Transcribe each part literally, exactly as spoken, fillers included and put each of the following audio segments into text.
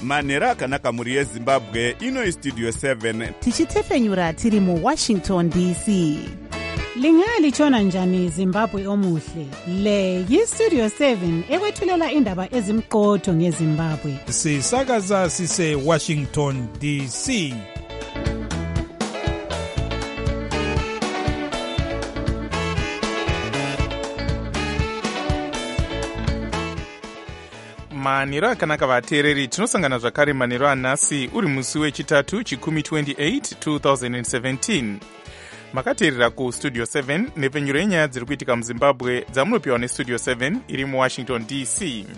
manhero akanaka mhuri yezimbabwe. Ino Studio seven tichitefenyura tiri muWashington D C. Lingalitshona njani Zimbabwe omuhle? Le yiStudio seven ekwethulela indaba ezimqotho ngeZimbabwe. Sisakaza sise Washington D C. manhero akanaka vateereri, tinosangana zvakare manhero anhasi uri musi wechitatu chikumi twenty-eight twenty seventeen. Makateerera kuStudio seven nepfenyuro yenyaya dziri kuitika muZimbabwe dzamunopiwa neStudio seven iri muWashington D C.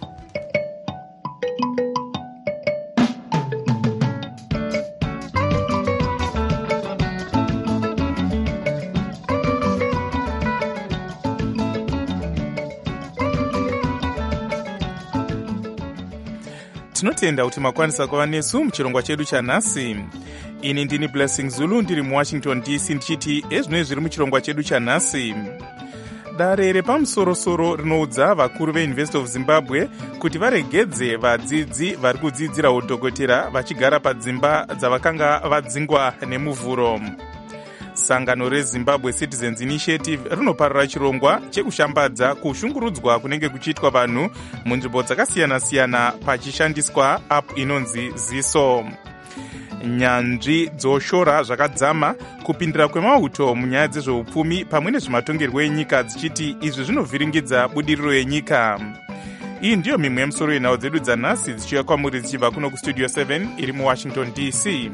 Tinotenda kuti makwanisa kuva nesu muchirongwa chedu chanhasi. Ini ndini Blessing Zulu ndiri muWashington D C ndichiti ezvinoi zviri muchirongwa chedu chanhasi. Dare repamusorosoro rinoudza vakuru veUniversity of Zimbabwe kuti varegedze vadzidzi vari kudzidzira udhokotera vachigara padzimba dzavakanga vadzingwa nemuvhuro. Sangano reZimbabwe Citizens Initiative rinoparira chirongwa chekushambadza kushungurudzwa kunenge kuchiitwa vanhu munzvimbo dzakasiyana-siyana pachishandiswa app inonzi Ziso. Nyanzvi dzoshora zvakadzama kupindira kwemauto munyaya dzezveupfumi pamwe nezvematongerwo enyika dzichiti izvi zvinovhiringidza budiriro yenyika. Iyi ndiyo mimwe yemusoro yenhau dzedu dzanhasi dzichiuya kwamuri dzichibva kuno kuStudio seven iri muWashington D C.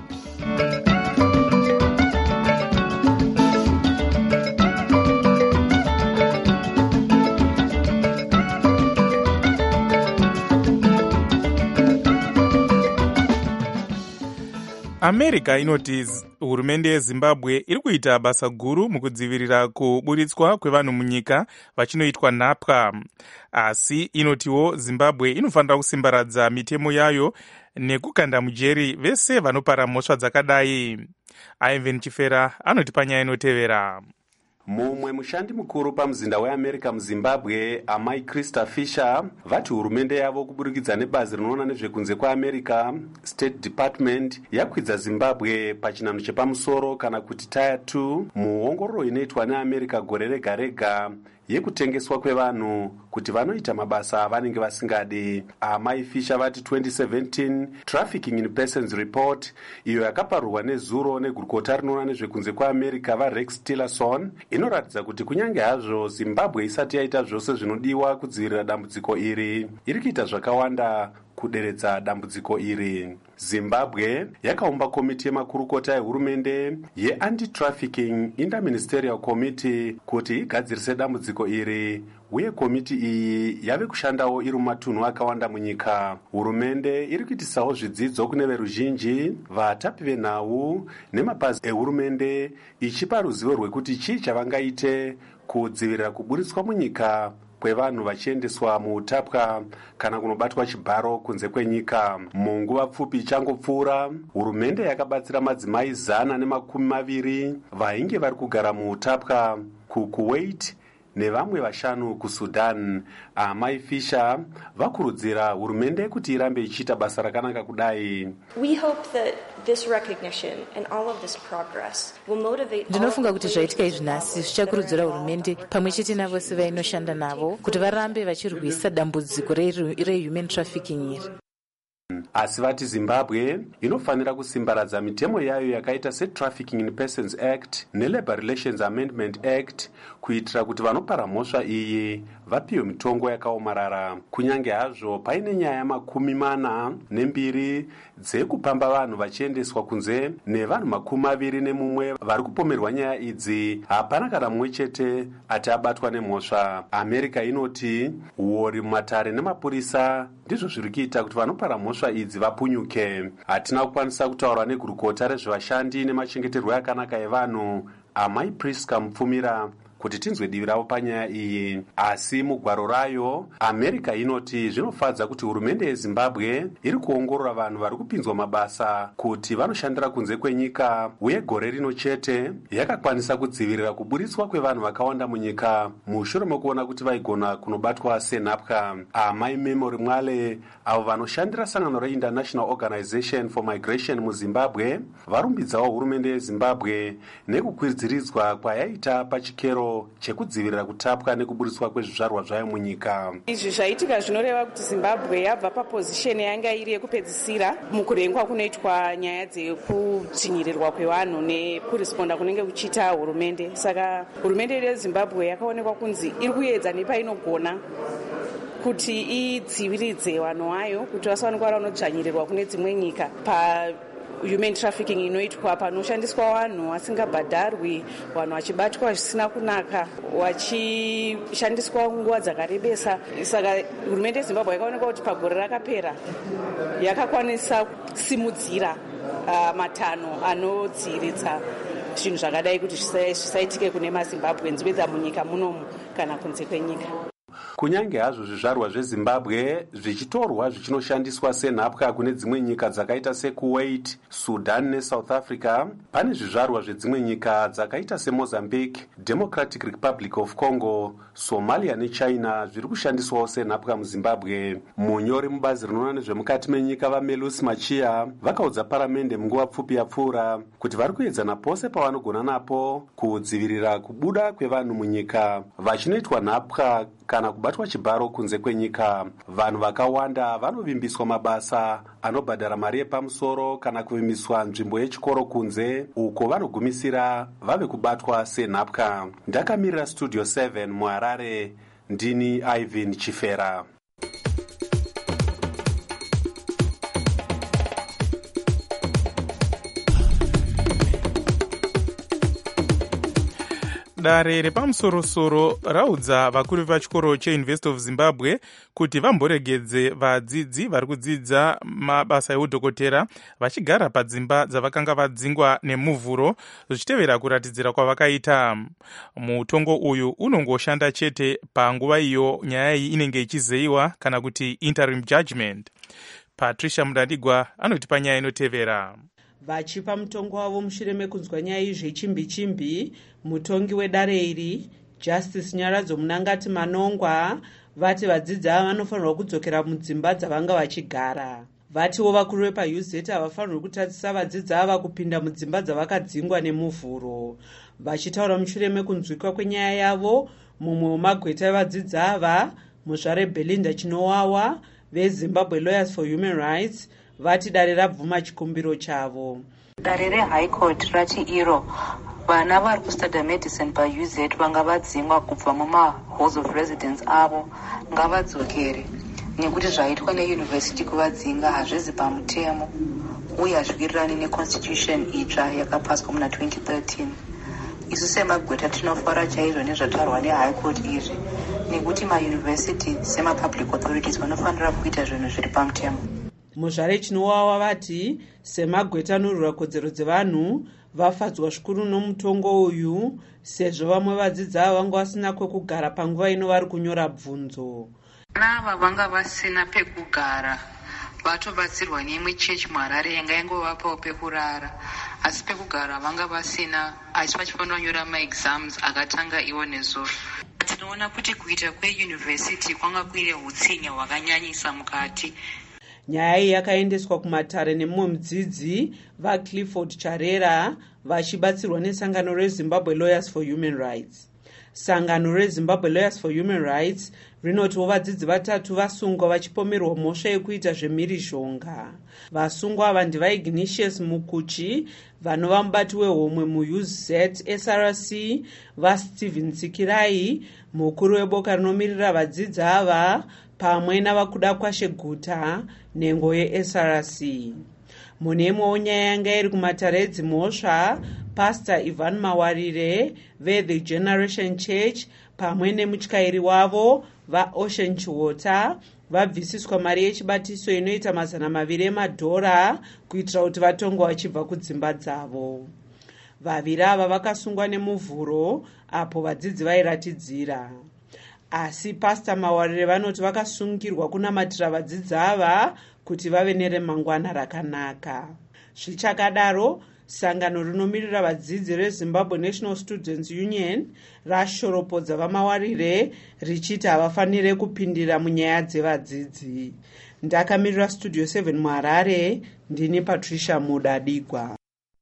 America inoti hurumende yeZimbabwe iri kuita basa guru mukudzivirira kuburitswa kwevanhu munyika vachinoitwa nhapwa. Asi inotiwo Zimbabwe inofanira kusimbaradza mitemo yayo nekukanda mujeri vese vanopara mhosva dzakadai. Ivan Chifera anoti panyaya inotevera. Mumwe mushandi mukuru pamuzinda weAmerica muZimbabwe, amai Krista Fisher, vati hurumende yavo kuburikidza nebazi rinoona nezvekunze kwaAmerica, State Department, yakwidza Zimbabwe pachinhano chepamusoro kana kuti Tier two muongororo inoitwa neAmerica gore rega rega yekutengeswa kwevanhu kuti vanoita mabasa avanenge vasingadi. Amai Fisher vati twenty seventeen Trafficking in Persons Report, iyo yakaparurwa nezuro negurukota rinoona nezvekunze kwaAmerica vaRex Tillerson, inoratidza kuti kunyange hazvo Zimbabwe isati yaita zvose zvinodiwa kudzivirira dambudziko iri, iri kuita zvakawanda kuderedza dambudziko iri. Zimbabwe yakaumba komiti yemakurukota ehurumende ye-Anti-Trafficking Interministerial Committee kuti igadzirise dambudziko iri, uye komiti iyi yave kushandawo iri mumatunhu akawanda munyika. Hurumende iri kuitisawo zvidzidzo kune veruzhinji, vatapi venhau nemapazi ehurumende, ichipa ruzivo rwekuti chii chavangaite kudzivirira kuburitswa munyika kwevanhu vachiendeswa muutapwa kana kunobatwa chibharo kunze kwenyika. Munguva pfupi ichangopfuura, hurumende yakabatsira madzimai zana nemakumi maviri vainge vari kugara muutapwa kuKuwait nevamwe vashanu kuSudan. Amai Fisher vakurudzira hurumende kuti irambe ichiita basa rakanaka kudai. We hope that this recognition and all of this progress will motivate. Ndinofunga kuti zvaitika izvi nhasi zvichakurudzira hurumende pamwe chete navose vainoshanda navo kuti varambe vachirwisa dambudziko rehuman trafficking iri. Asi vati Zimbabwe inofanira kusimbaradza mitemo yayo yakaita seTrafficking in Persons Act neLabor Relations Amendment Act kuitira kuti vanopara mhosva iyi vapiwe mitongo yakaomarara. Kunyange hazvo paine nyaya makumi mana nembiri dzekupamba vanhu vachiendeswa kunze nevanhu makumi maviri nemumwe vari kupomerwa nyaya idzi, hapana kana mumwe chete ati abatwa nemhosva. America inoti uori mumatare nemapurisa ndizvo zviri kuita kuti vanopara mhosva idzi vapunyuke. Hatina kukwanisa kutaura negurukota rezvevashandi nemachengeterwo akanaka evanhu, amai Priska Mupfumira, kuti tinzwe divi ravo panyaya iyi. Asi mugwaro rayo, America inoti zvinofadza kuti hurumende yeZimbabwe iri kuongorora vanhu vari kupinzwa mabasa kuti vanoshandira kunze kwenyika, uye gore rino chete yakakwanisa kudzivirira kuburitswa kwevanhu vakawanda munyika mushure mekuona kuti vaigona kunobatwa senhapwa. Amai Memory Mwale, avo vanoshandira sangano reInternational Organization for Migration muZimbabwe, varumbidzawo hurumende yeZimbabwe nekukwidziridzwa kwayaita pachikero chekudzivirira kutapwa nekuburitswa kwezvizvarwa zvayo munyika. Izvi zvaitika zvinoreva kuti Zimbabwe yabva papozisheni yanga iri yekupedzisira mukurengwa kunoitwa nyaya dzekudzvinyirirwa kwevanhu nekuresponda kunenge kuchiita hurumende. Saka hurumende yeZimbabwe yakaonekwa kunzi iri kuedza nepainogona kuti idziviridze vanhu vayo kuti vasawanikwa vanodzvanyirirwa kune dzimwe nyika pa human trafficking inoitwa panoshandiswa vanhu vasingabhadharwi, vanhu vachibatwa zvisina kunaka, vachishandiswa nguva dzakarebesa. Saka hurumende yeZimbabwe yakaonekwa kuti pagore rakapera yakakwanisa kusimudzira uh, matanho anodziviridza zvinhu zvakadai kuti zvisaitike kune maZimbabweans wedza munyika munomu kana kunze kwenyika. Kunyange hazvo zvizvarwa zveZimbabwe zvichitorwa zvichinoshandiswa senhapwa kune dzimwe nyika dzakaita seKuwait, Sudan neSouth Africa, pane zvizvarwa zvedzimwe nyika dzakaita seMozambique, Democratic Republic of Congo, Somalia neChina zviri kushandiswawo senhapwa muZimbabwe. Munyori mubazi rinoona nezvemukati menyika vaMelus Machia vakaudza paramende munguva pfupi yapfuura kuti vari kuedzana pose pavanogona napo kudzivirira kubuda kwevanhu munyika vachinoitwa nhapwa kana kubatwa chibharo kunze kwenyika. Vanhu vakawanda vanovimbiswa mabasa anobhadhara mari yepamusoro kana kuvimbiswa nzvimbo yechikoro kunze, uko vanogumisira vave kubatwa senhapwa. Ndakamirira Studio seven muHarare, ndini Ivan Chifera. Dare repamusorosoro raudza vakuru vechikoro cheUniversity of Zimbabwe kuti vamboregedze vadzidzi vari kudzidza mabasa eudhokotera vachigara padzimba dzavakanga vadzingwa nemuvhuro zvichitevera kuratidzira kwavakaita. Mutongo uyu unongoshanda chete panguva iyo nyaya iyi inenge ichizeyiwa kana kuti interim judgment. Patricia Mudandigwa anotipa nyaya inotevera. Vachipa mutongo wavo mushure mekunzwa nyaya izvechimbi chimbi, mutongi wedare iri Justice Nyaradzo Munangati Manongwa vati vadzidzi ava vanofanirwa kudzokera mudzimba dzavanga vachigara. Vatiwo vakuru vepaU Z havafanirwi kutadzisa vadzidzi ava kupinda mudzimba dzavakadzingwa nemuvhuro. Vachitaura mushure mekunzwikwa kwenyaya yavo, mumwe wemagweta evadzidzi ava, muzvare Belinda Chinowawa veZimbabwe Lawyers for Human Rights, vati dare rabvuma chikumbiro chavo. Dare reHigh Court rati iro vana vari kustudy medicine paU Z vanga vadzingwa kubva mumahalls of residence avo ngavadzokere, nekuti zvaitwa neuniversity kuvadzinga hazvizi pamutemo uye hazviwirirani neconstitution itsva yakapaswa muna twenty thirteen. Isu semagweta tinofara chaizvo nezvatarwa neHigh Court izvi, nekuti mauniversity semapublic authorities vanofanira kuita zvinhu zviri pamutemo. Muzvare Chinowawa vati semagweta anorwira kodzero dzevanhu vafadzwa zvikuru nomutongo uyu, sezvo vamwe vadzidzi ava vanga vasina kwekugara panguva ino vari kunyora bvunzo. Vana vanga vasina pekugara vatobatsirwa neimwe chechi muHarare yanga yangovapawo pekurara, asi pekugara vanga vasina, asi vachifanira kunyora maexams akatanga iwo nezuro. Tinoona kuti kuita kweuniversity kwanga kuine hutsinya hwakanyanyisa mukati. Nyaya iyi yakaendeswa kumatare nemumwe mudzidzi vaClifford Charera vachibatsirwa nesangano reZimbabwe Lawyers for Human Rights. Sangano reZimbabwe Lawyers for Human Rights rinotiwo vadzidzi vatatu vasungwa vachipomerwa mhosva yekuita zvemhirizhonga. Vasungwa ava ndivaignatius Mukuchi vanova mubati wehomwe muU Z S R C, vaStephen Tsikirai mukuru weboka rinomirira vadzidzi ava, pamwe navakuda kwashe guta nhengo yeS R C. Mune imwewo nyaya yanga iri kumatare edzimhosva, Pastor Ivan Mawarire veThe Generation Church pamwe nemutyairi wavo vaOcean Chiwota vabvisiswa mari yechibatiso inoita mazana maviri emadhora kuitira kuti vatongwa vachibva kudzimba dzavo. vaviri ava vakasungwa nemuvhuro apo vadzidzi vairatidzira. Asi Pastor Mawarire vanoti vakasungirwa kunamatira vadzidzi ava kuti vave neremangwana rakanaka. Zvichakadaro, sangano rinomirira vadzidzi reZimbabwe National Students Union rashoropodza vaMawarire richiti havafanire kupindira munyaya dzevadzidzi. Ndakamirira Studio seven muHarare, ndini Patricia Mudadigwa.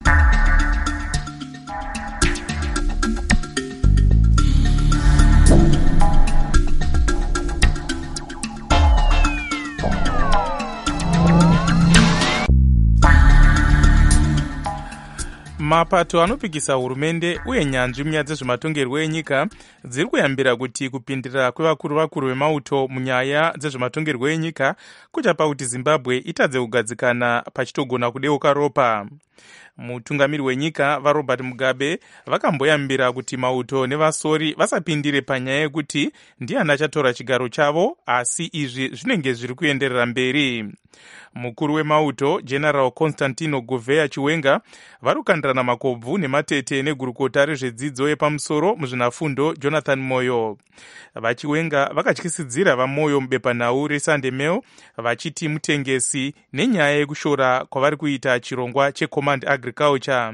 Mapato anopikisa hurumende uye nyanzvi munyaya dzezvematongerwo enyika dziri kuyambira kuti kupindira kwevakuru vakuru vemauto munyaya dzezvematongerwo enyika kuchapa kuti Zimbabwe itadze kugadzikana pachitogona kudeuka ropa. Mutungamiri wenyika vaRobert Mugabe vakamboyambira kuti mauto nevasori vasapindire panyaya yekuti ndiani achatora chigaro chavo, asi izvi zvinenge zviri kuenderera mberi. Mukuru wemauto General Constantino Gouveia Chiwenga vari kukandirana makobvu nematete negurukota rezvedzidzo yepamusoro muzvinafundo Jonathan Moyo. VaChiwenga vakatyisidzira vaMoyo mubepanhau reSunday Mail vachiti mutengesi nenyaya yekushora kwavari kuita chirongwa cheCommand Agriculture.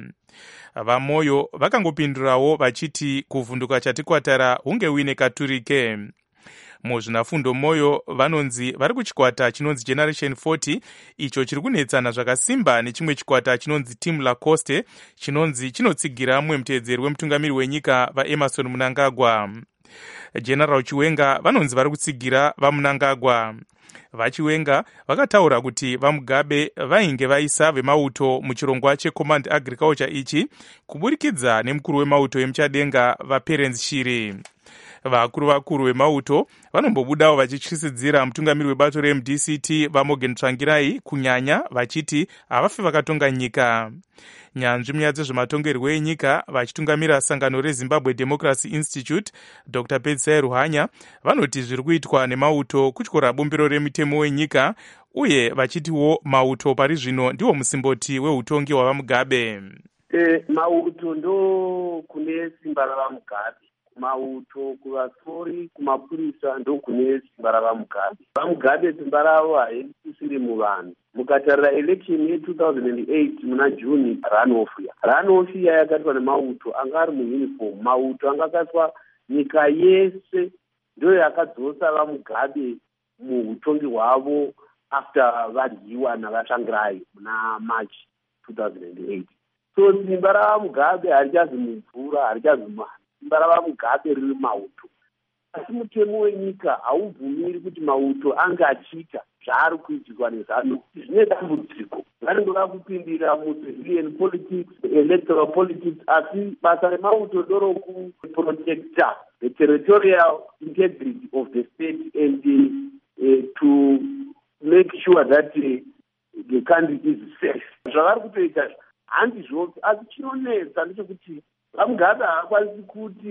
VaMoyo vakangopindurawo vachiti kuvhunduka chatikwatara hunge uine katurike. Muzvinafundo Moyo vanonzi vari kuchikwata chinonzi Generation forty, icho chiri kunetsana zvakasimba nechimwe chikwata chinonzi Team Lacoste, chinonzi chinotsigira mumwe muteedzeri wemutungamiri wenyika vaEmerson Mnangagwa. General Chiwenga vanonzi vari kutsigira vaMnangagwa. VaChiwenga vakataura kuti vaMugabe vainge vaisa vemauto muchirongwa cheCommand Agriculture ichi kuburikidza nemukuru wemauto emuchadenga vaPerence Shiri. Vakuru vakuru vemauto vanombobudawo vachityisidzira mutungamiri webato reM D C T vaMorgan Tsvangirai kunyanya vachiti havafi vakatonga nyika. Nyanzvi munyaya dzezvematongerwo enyika vachitungamira sangano reZimbabwe Democracy Institute Doctor Pedzisai Ruhanya vanoti zviri kuitwa nemauto kutyora bumbiro remitemo wenyika uye vachitiwo mauto pari zvino ndiwo musimboti weutongi hwavaMugabe. E, mauto ndo kune simba ravaMugabe. Mauto kuvasori kumapurisa ndo kune simba ravaMugabe. VaMugabe simba ravo haisisiri muvanhu. Mukatarira election ye two thousand eight muna June runoff ya. Runoff ya yakaitwa nemauto anga ari muuniform. Mauto anga akaiswa nyika yese ndo yakadzosa vaMugabe muutongi hwavo after varyiwa navaShangirai muna March two thousand eight. So simba ravaMugabe harichazi mumvura, harichazi muvanhu. Simba ravaMugabe riri mauto. Asi mutemo wenyika haubvumiri kuti mauto ange achiita zvaari kuitirwa nezano. Zvine dambudziko. Vanenge kupindira mucivilian politics, electoral politics, asi basa remauto ndoro kuprotecta the territorial integrity of the state and uh, to make sure that uh, the country is safe. Zvavari kutoita handi zvopi, asi chinonetsa ndechekuti vaMugabe havakwanisi kuti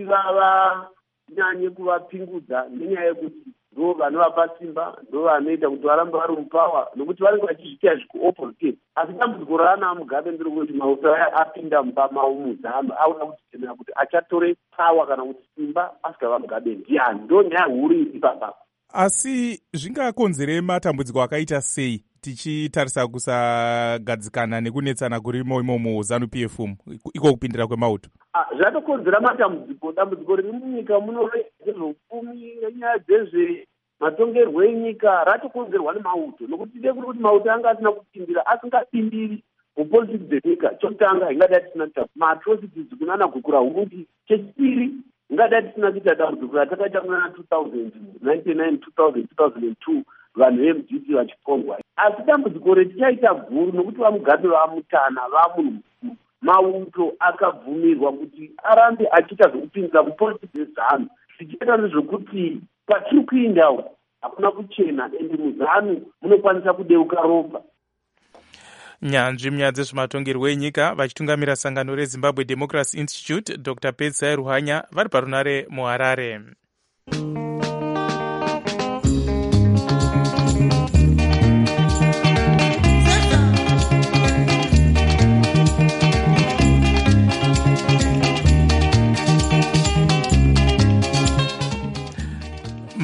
vavanyanye kuvapingudza nenyaya yekuti ndo vanovapa simba, ndo vanoita kuti varambe vari mupawa, nokuti vanenge vachizviita zvikuopposite. Asi dambudziko raana Mugabe nderekuti mauto aya apinda mumba mavo muzano aona kuchitenera kuti achatore pawa kana kuti simba asika vaMugabe ndiani. Ndo nyaya huru iri papapo. Asi zvingakonzere matambudziko akaita sei tichitarisa kusagadzikana nekunetsana kurimo imomo ZANU-P F M iko kupindira kwemauto? Zvatokonzera matambudziko. Dambudziko riri munyika muno rezveupfumi nenyaya dzezvematongerwo enyika ratokonzerwa nemauto, nokuti tide kuti mauto anga asina kupindira, asingapindiri mupolitiki dzenyika. Chokutanga ingadai tisina kuita maatrocities kunana gukura hundi. Chechipiri ingadai tisina kuita dambudziko ratakaita muna two thousand, ninety-nine, two thousand, two thousand two vanhu veM D C vachipongwa. Asi dambudziko retichaita guru nokuti vaMugabe vamutana vamunhu mukuru. Mauto akabvumirwa kuti arambe achiita zvokupindira mupolitiki yeZANU. Zvichiita nezvekuti patiri kuindawo hakuna kuchena ende muZANU munokwanisa kudeuka ropa. Nyanzvi munyaya dzezvematongerwo enyika vachitungamira sangano reZimbabwe Democracy Institute Doctor Pedzisai Ruhanya vari parunare muHarare.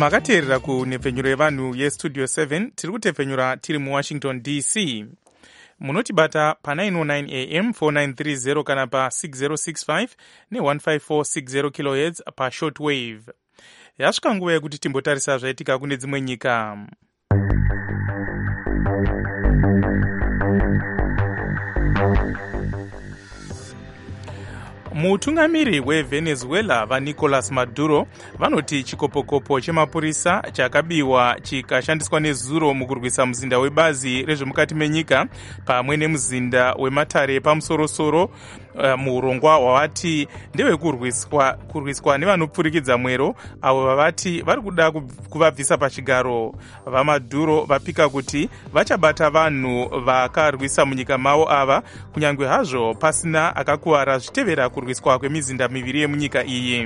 makateerera kunhepfenyuro yevanhu yestudio seven tiri kutepfenyura tiri muwashington D C. Munotibata pa nine oh nine A M four nine three zero kana pa six zero six five ne one five four six zero kilohertz pa shortwave. Yasvika nguva yekuti timbotarisa zvaitika kune dzimwe nyika. Mutungamiri weVenezuela vaNicolas Maduro vanoti chikopokopo chemapurisa chakabiwa chikashandiswa nezuro mukurwisa muzinda webazi rezvemukati menyika pamwe nemuzinda wematare pamusorosoro uh, muurongwa hwavati ndewekurwiswa kurwiswa nevanopfurikidza mwero avo vavati vari kuda kuvabvisa pachigaro. VaMaduro vapika kuti vachabata vanhu vakarwisa munyika mavo ava kunyange hazvo pasina akakuwara zvitevera kurwiswa kwemizinda miviri yemunyika iyi.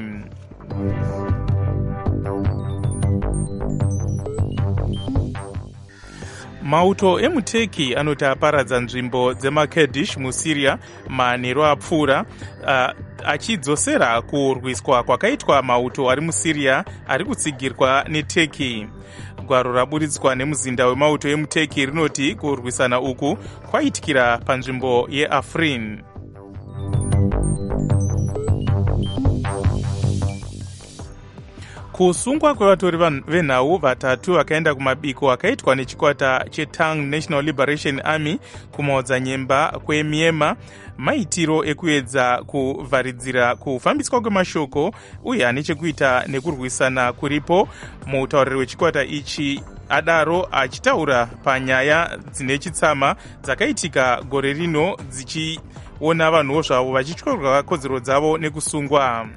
Mauto emuTurkey anoti aparadza nzvimbo dzemakurdish muSyria manheru apfuura uh, achidzosera kurwiswa kwakaitwa mauto ari muSyria ari kutsigirwa neTurkey. Gwaro raburitswa nemuzinda wemauto emuTurkey rinoti kurwisana uku kwaitikira panzvimbo yeAfrin. Kusungwa kwevatori venhau vatatu vakaenda kumabiko akaitwa nechikwata cheTang National Liberation Army kumaodzanyemba kweMyanmar maitiro ekuedza kuvharidzira kufambiswa kwemashoko uye ane chekuita nekurwisana kuripo. Mutauriri wechikwata ichi adaro achitaura panyaya dzine chitsama dzakaitika gore rino dzichiona vanhuwo zvavo vachityorwa kodzero dzavo nekusungwa.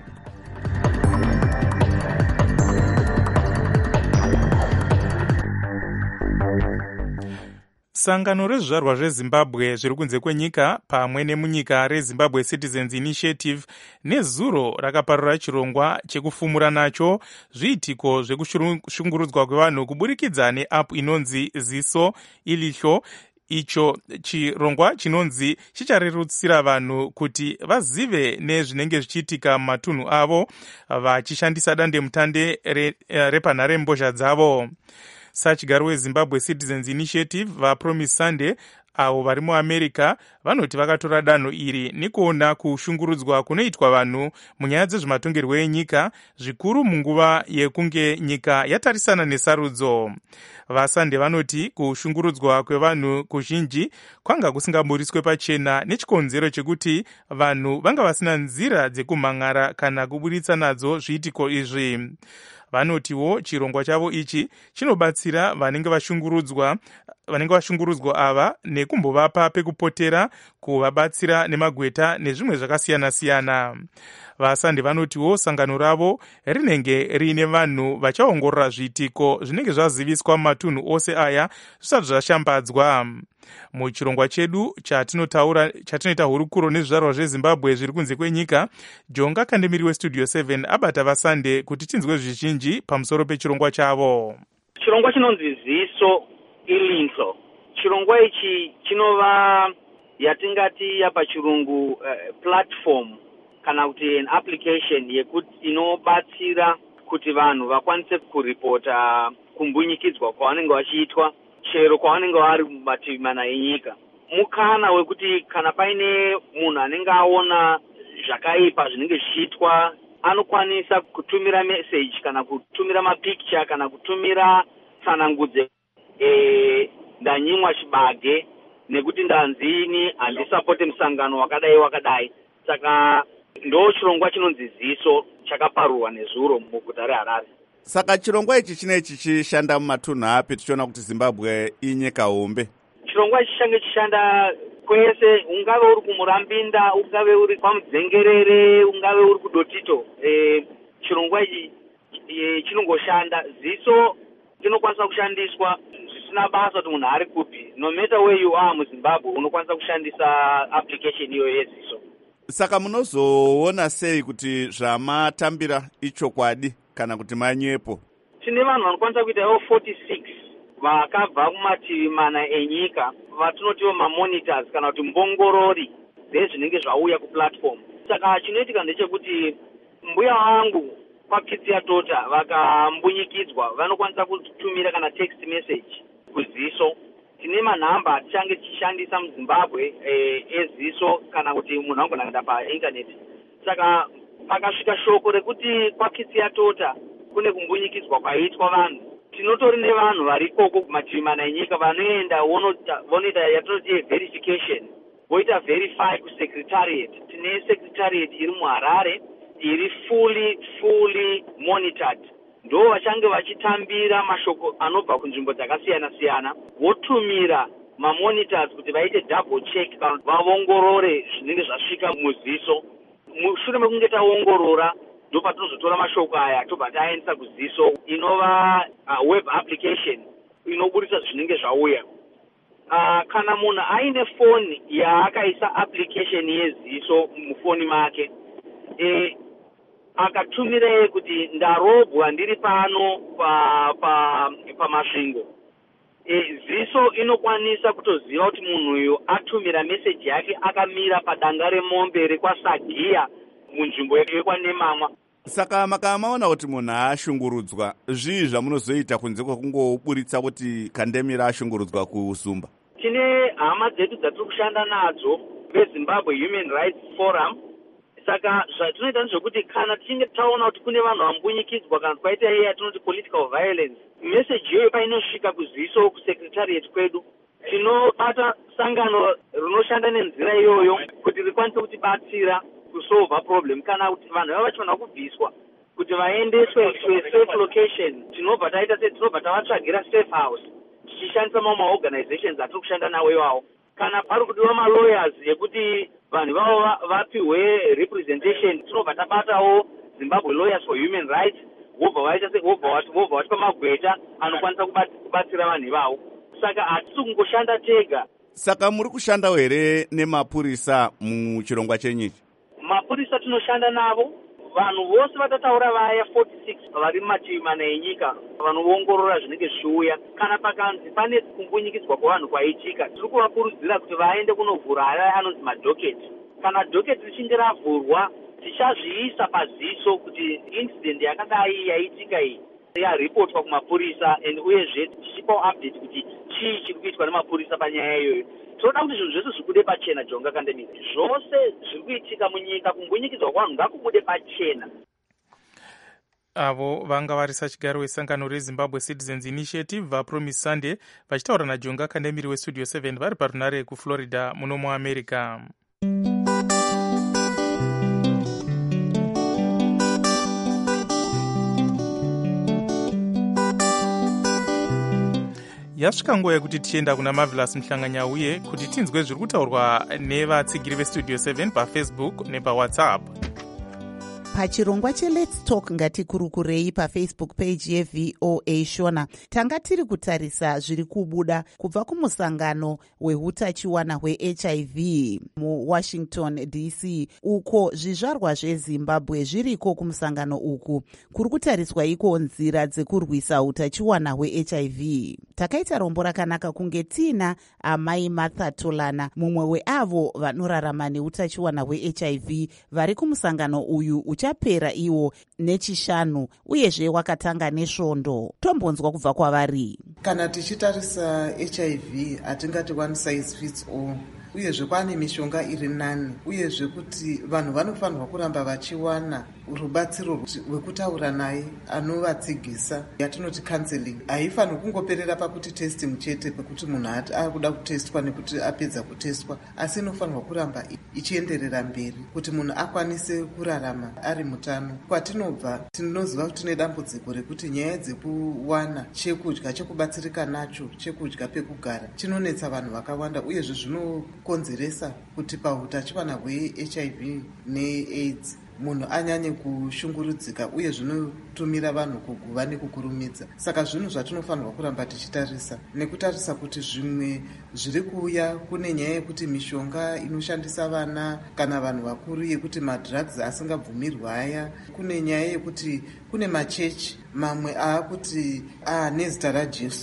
Sangano rezvizvarwa zveZimbabwe zviri kunze kwenyika pamwe nemunyika reZimbabwe Citizens Initiative nezuro rakaparura chirongwa chekufumura nacho zviitiko zvekushungurudzwa kwevanhu kuburikidza neapp inonzi Ziso Ilihlo. Icho chirongwa chinonzi chicharerutsira vanhu kuti vazive nezvinenge zvichiitika mumatunhu avo vachishandisa dandemutande repanhare mbozha dzavo. Sachigaro weZimbabwe Citizens Initiative vaPromise Sunday avo vari muAmerica vanoti vakatora danho iri nekuona kushungurudzwa kunoitwa vanhu munyaya dzezvematongerwo enyika zvikuru munguva yekunge nyika yatarisana nesarudzo. VaSunday vanoti kushungurudzwa kwevanhu kuzhinji kwanga kusingaburiswe pachena nechikonzero chekuti vanhu vanga vasina nzira dzekumhan'ara kana kuburitsa nadzo zviitiko izvi. Vanotiwo chirongwa chavo ichi chinobatsira vanenge vashungurudzwa vanenge vashungurudzwa ava nekumbovapa pekupotera, kuvabatsira nemagweta nezvimwe zvakasiyana-siyana. VaSunday vanotiwo sangano ravo rinenge riine vanhu vachaongorora zviitiko zvinenge zvaziviswa mumatunhu ose aya zvisati zvashambadzwa. Muchirongwa chedu chatinotaura chatinoita hurukuro nezvizvarwa zveZimbabwe zviri kunze kwenyika, Jonga Kandemiri westudio seven abata vaSunday kuti tinzwe zvizhinji pamusoro pechirongwa chavo. Chirongwa chinonzi Ziso Ilihlo. Chirongwa ichi chinova yatingati yapachirungu uh, platform kana kuti an application yekuti inobatsira kuti vanhu vakwanise kuripota kumbunyikidzwa kwavanenge vachiitwa chero kwavanenge vari mumativi mana enyika. Mukana wekuti kana paine munhu anenge aona zvakaipa zvinenge zvichiitwa anokwanisa kutumira message kana kutumira mapicture kana kutumira tsanangudze e, ndanyimwa chibage nekuti ndanzini handisapote musangano wakadai wakadai. Saka ndo chirongwa chinonzi Ziso chakaparurwa nezuro muguta reHarare. Saka chirongwa ichi chine chichishanda mumatunhu api tichiona kuti Zimbabwe inyika hombe? Chirongwa ichi change chishanda kwese, ungave uri kuMurambinda, ungave uri kwaMudzengerere, ungave uri kuDotito. E, chirongwa ichi e, chinongoshanda. Ziso chinokwanisa kushandiswa zvisina basa kuti munhu ari kupi. No matter where you are muZimbabwe unokwanisa kushandisa application iyo yeZiso. Saka munozoona sei kuti zvamatambira ichokwadi kana kuti manyepo? Tine vanhu vanokwanisa kuitawo forty-six vakabva kumativi mana enyika vatinotiwo mamonitors kana kuti mbongorori dzezvinenge zvauya kuplatform. Saka chinoitika ndechekuti mbuya wangu kwakitsi yatota vakambunyikidzwa vanokwanisa kutumira kana text message kuziso. Tine manhamba atichange tichishandisa muZimbabwe eh, eziso kana kuti munhu angona kuenda painternet. Saka pakasvika shoko rekuti kwakitsi yatota kune kumbunyikidzwa kwaitwa vanhu, tinotori nevanhu vari ikoko kumativi mana enyika vanoenda vonoita yatinoti verification, voita verify kusecretariat. Tine secretariat iri muHarare iri fully fully monitored, ndo vachange vachitambira mashoko anobva kunzvimbo dzakasiyana siyana, votumira mamonitors kuti vaite double check vaongorore zvinenge zvasvika muziso. Mushure mekunge taongorora ndo patinozotora mashoko aya tobva taendesa kuziso inova uh, web application inoburisa zvinenge zvauya. Uh, kana munhu aine foni yaakaisa application yeziso mufoni make, e, akatumire kuti ndarobwa ndiri pano pamasvingo, pa, pa e, ziso inokwanisa kutoziva kuti munhu uyu atumira meseji yake akamira padanga remombe rekwasagiya munzvimbo yekwanemamwa. Saka makamaona kuti munhu ashungurudzwa, zvii zvamunozoita kunze kwekungoburitsa kuti kandemira ashungurudzwa kusumba? Tine hama dzedu dzatiri kushanda nadzo veZimbabwe Human Rights Forum. Saka zvatinoita ndezvekuti kana tichinge taona kuti kune vanhu vambunyikidzwa kana kwaita iye yatinoti political violence, meseji iyoyo painosvika kuziso kusecretariat kwedu, tinobata sangano rinoshanda nenzira iyoyo kuti rikwanise kutibatsira kusolva problem. Kana kuti vanhu vava vachifanira kubviswa kuti vaendeswe to a safe location, tinobva taita se tinobva tavatsvagira safe house tichishandisa mamwe maorganizations atiri kushanda nawo iwawo. Kana pari kudiwa malawyers yekuti vanhu vavo vapiwe representation, tinobva tabatawo Zimbabwe Lawyers for Human Rights, vobva vaita se vobva vobva vatipa magweta anokwanisa kubatsira vanhu ivavo. Saka hatisi kungoshanda tega. Saka muri kushandawo here nemapurisa muchirongwa chenyichi? Mapurisa tinoshanda navo, vanhu vose vatataura vaya forty-six vari mumativi mana enyika vanoongorora zvinenge zvichiuya. Kana pakanzi pane kumbunyikidzwa kwavanhu kwaitika, tiri kuvakurudzira kuti vaende kunovhura aya anonzi madhoketi. Kana dhoketi richinge ravhurwa, tichazviisa paziso kuti incident yakadai yaitika iyi yaripotwa kumapurisa, and uyezve tichipawo update kuti chii chiri kuitwa nemapurisa panyaya iyoyo. Tinoda kuti zvinhu zvese zvikude pachena. Jonga Kandemira, zvose zviri kuitika munyika, kumbunyikidzwa kwavanhu ngakubude pachena. Avo vanga vari sachigaro wesangano reZimbabwe Citizens Initiative vaPromise Sunday vachitaura naJonga Kandemiri weStudio seven vari parunare kuFlorida muno muAmerica. Yasvika nguva yekuti tichienda kuna Marvelous Mhlanganya uye kuti tinzwe zviri kutaurwa nevatsigiri veStudio seven paFacebook nepaWhatsApp. Pachirongwa cheLet's Talk ngatikurukurei pafacebook page yeV O A Shona tanga tiri kutarisa zviri kubuda kubva kumusangano wehutachiwana hweH I V muWashington D C, uko zvizvarwa zveZimbabwe zviriko kumusangano uku kuri kutariswa iko nzira dzekurwisa hutachiwana hweH I V. Takaita rombo rakanaka kunge tina amai Martha Tolana, mumwe weavo vanorarama neutachiwana hweH I V vari kumusangano uyu uchapera iwo nechishanu, uyezve wakatanga nesvondo. Tombonzwa kubva kwavari. Kana tichitarisa H I V hatingati one size fits all, uyezve kwane mishonga iri nani, uyezve kuti vanhu vanofanirwa kuramba vachiwana rubatsiro rwekutaura naye anovatsigisa, yatinoti counseling. Haifanirwi kungoperera pakuti testing chete, pekuti munhu ati akuda kutestwa nekuti apedza kutestwa, asi inofanirwa kuramba ichienderera mberi kuti munhu akwanise kurarama ari mutano. Kwatinobva tinoziva kuti tine dambudziko rekuti nyaya dzekuwana chekudya chekubatsirika nacho, chekudya pekugara, chinonetsa vanhu vakawanda, uyezve zvinokonzeresa kuti pahutachiwana hweH I V neAIDS munhu anyanye kushungurudzika, uye zvinotumira vanhu kuguva nekukurumidza. Saka zvinhu zvatinofanirwa kuramba tichitarisa, nekutarisa kuti zvimwe zviri kuuya, kune nyaya yekuti mishonga inoshandisa vana kana vanhu vakuru yekuti madrugs asingabvumirwa aya, kune nyaya yekuti kune machechi mamwe aakuti aa nezita raJesu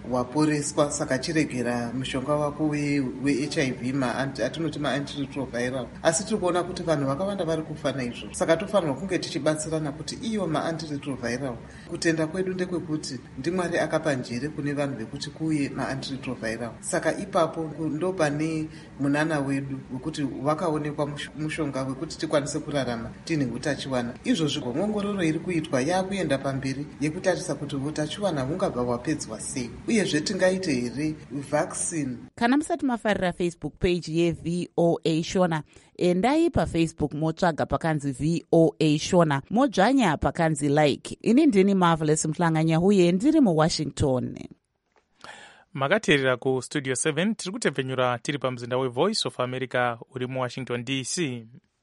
waporeswa, saka chiregera mushonga wako weH I V atinoti maantiretroviral. Asi tiri kuona kuti vanhu vakawanda vari kufa naizvo, saka tofanirwa kunge tichibatsirana kuti iyo maantiretroviral, kutenda kwedu ndekwekuti ndiMwari akapa njere kune vanhu vekuti kuuye maantiretroviral. Saka ipapo ndo pane munana wedu wekuti wakaonekwa mushonga wekuti tikwanise kurarama tine utachiwana. Izvozvi ngongororo iri kuitwa yakuenda pamberi yekutarisa kuti utachiwana hungabva hwapedzwa sei, uyezve tingaite here vaccine. Kana musati mafarira Facebook page yeV O A Shona, endai pafacebook motsvaga pakanzi V O A Shona, modzvanya pakanzi like. Ini ndini Marvelous Mhlanganya uye ndiri muWashington. Makateerera ku Studio seven tiri kutepfenyura tiri pamuzinda weVoice of America uri muWashington D C.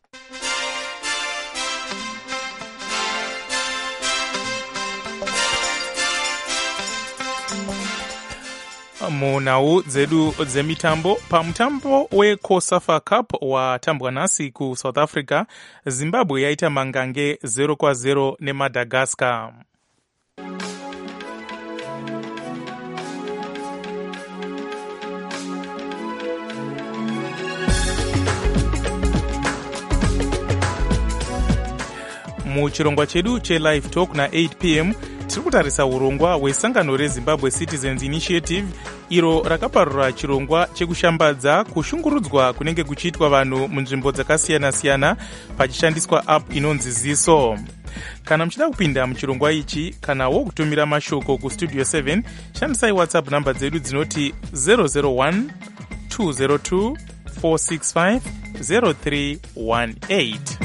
Munhau dzedu dzemitambo, pamutambo weCOSAFA Cup watambwa nhasi ku South Africa, Zimbabwe yaita mangange zero kwa zero neMadagascar. Muchirongwa chedu che-Live Talk na eight p m tiri kutarisa urongwa hwesangano reZimbabwe Citizens Initiative, iro rakaparura chirongwa chekushambadza kushungurudzwa kunenge kuchiitwa vanhu munzvimbo dzakasiyana-siyana pachishandiswa app inonzi Ziso. Kana muchida kupinda muchirongwa ichi kana wo kutumira mashoko ku Studio seven, shandisai WhatsApp namba dzedu dzinoti zero zero one two zero two four six five zero three one eight.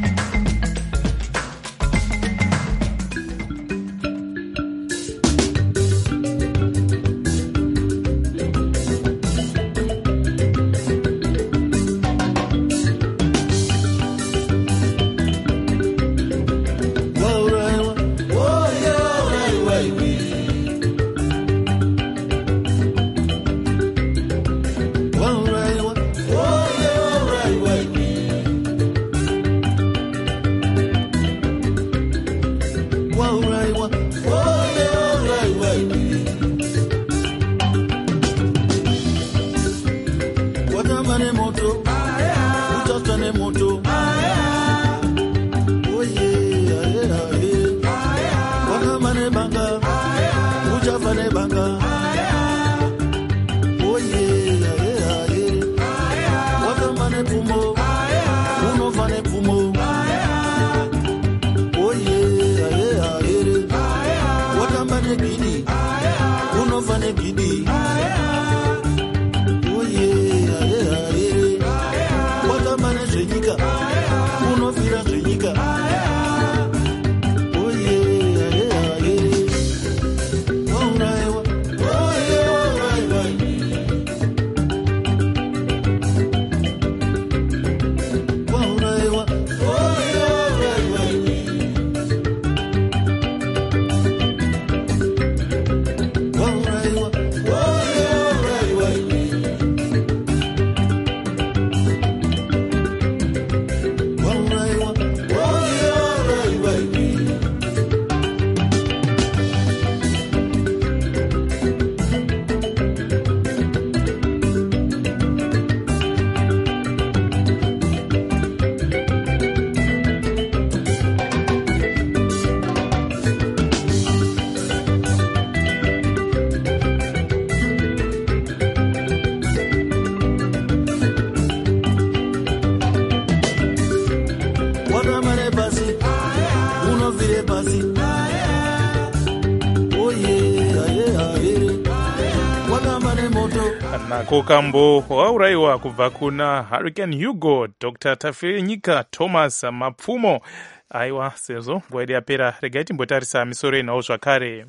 Kokambo wauraiwa kubva kuna Hurricane Hugo, Doctor Tafire Nyika Thomas Mapfumo. Aiwa, sezvo nguva yedu yapera, regai timbotarisa misoro inawo zvakare.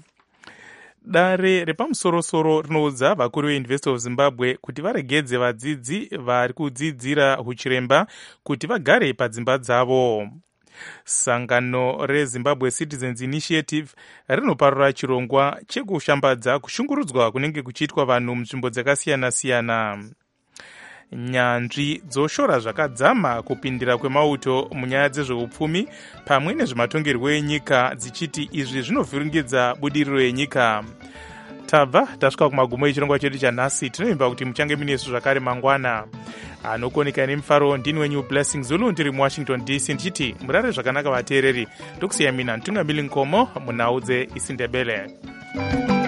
Dare repamusorosoro rinoudza vakuru veUniversity of Zimbabwe kuti varegedze vadzidzi vari kudzidzira huchiremba kuti vagare padzimba dzavo. Sangano reZimbabwe Citizens Initiative rinoparura chirongwa chekushambadza kushungurudzwa kunenge kuchiitwa vanhu munzvimbo dzakasiyana-siyana. Nyanzvi dzoshora zvakadzama kupindira kwemauto munyaya dzezveupfumi pamwe nezvematongerwo enyika, dzichiti izvi zvinovhiringidza budiriro yenyika. tabva tasvika kumagumo echirongwa chedu chanhasi. Tinovimba kuti muchange minesu zvakare mangwana. Anokoneka nemufaro ndini wenyu Blessing Zulu ndiri muwashington D C ndichiti murare zvakanaka vateereri. Ndokusiya mina Ntungamili Nkomo munhau dzeIsindebele.